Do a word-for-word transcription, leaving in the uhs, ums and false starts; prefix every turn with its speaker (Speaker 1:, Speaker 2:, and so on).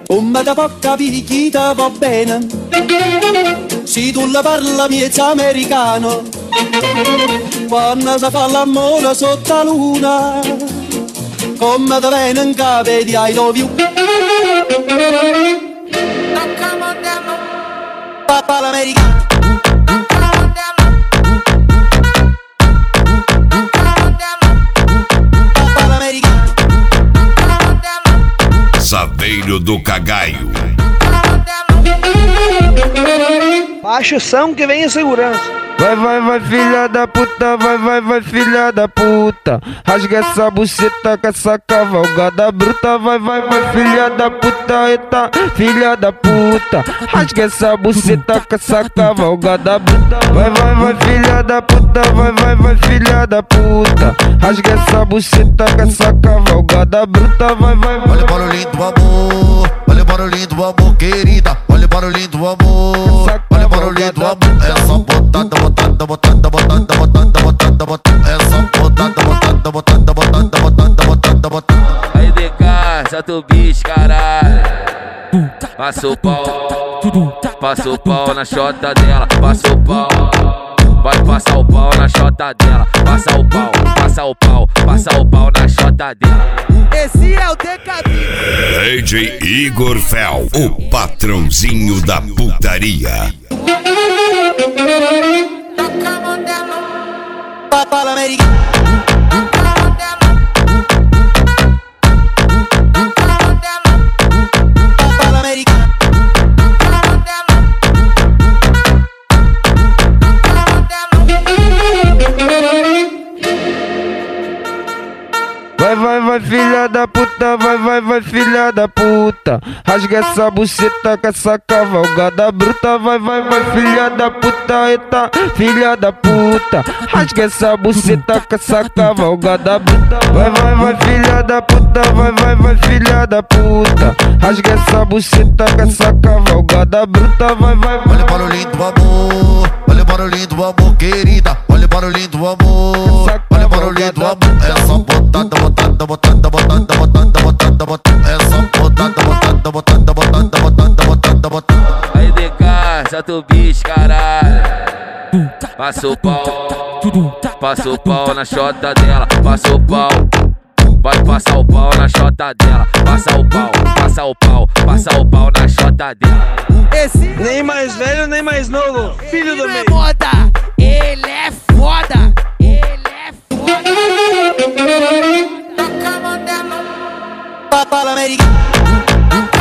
Speaker 1: Come da può capire chi te va bene, se tu la parla miezza americano, quando si fa l'amore sotto la luna, come te viene in capo di I love you. Papà l'americano.
Speaker 2: Saveiro do Cagaio.
Speaker 3: Baixa o som que vem em segurança.
Speaker 4: Vai, vai, vai, filha da puta, vai, vai, vai, filha da puta. Rasga essa buceta com essa cavalgada bruta. Vai, vai, vai, filha da puta, eita, filha da puta. Rasga essa buceta com essa cavalgada bruta. Vai, vai, vai, filha da puta, vai, vai, vai, filha da puta. Rasga essa buceta com essa cavalgada bruta. Vai, vai, vai.
Speaker 5: Olha o barulhinho do amor, olha o barulhinho do amor, querida. Olha o barulhinho do amor, olha o barulhinho do amor. É só botada, botada, botada, botada, botada, botada, botada. É só botada, botada, botada, botada, botada, botada, botada.
Speaker 6: Aí de casa, tu bicho, caralho. Passa o pau, passa o pau na chota dela. Passa o pau, vai passar o pau na chota dela. Passa o pau, passa o pau, passa o pau na chota dela.
Speaker 3: Esse é o D K B.
Speaker 2: D J Igor Fel, o patrãozinho da putaria.
Speaker 1: Papà l'americano. Papà l'americano.
Speaker 4: Vai, vai, vai, filha da puta, vai, vai, vai, filha da puta. Rasga essa buceta com essa cavalgada bruta. Vai, vai, vai, filha da puta, eita, filha da puta. Rasga essa buceta com essa cavalgada bruta. Vai, vai, vai, filha da puta, vai, vai, vai, filha da puta. Rasga essa buceta com essa cavalgada bruta. Vai, vai, vai.
Speaker 5: Olha o barulhinho do amor, olha o barulhinho do amor, querida. Olha o barulhinho do amor, olha o barulhinho do amor. É só botada, botada, botada, botada, botada, botada, botada. É só botada, botada, botada, botada, botada, botada, botada.
Speaker 6: Aí de casa, tu bicho, caralho. Passa o pau, passa o pau na chota dela. Passa o pau, vai passar o pau na chota dela. Passa o pau, passa o pau, passa o pau na chota dela.
Speaker 3: Esse nem mais velho, nem mais novo. Filho do meio.
Speaker 7: Ele é moda, ele é foda. Ele é foda.
Speaker 1: Papà l'americano.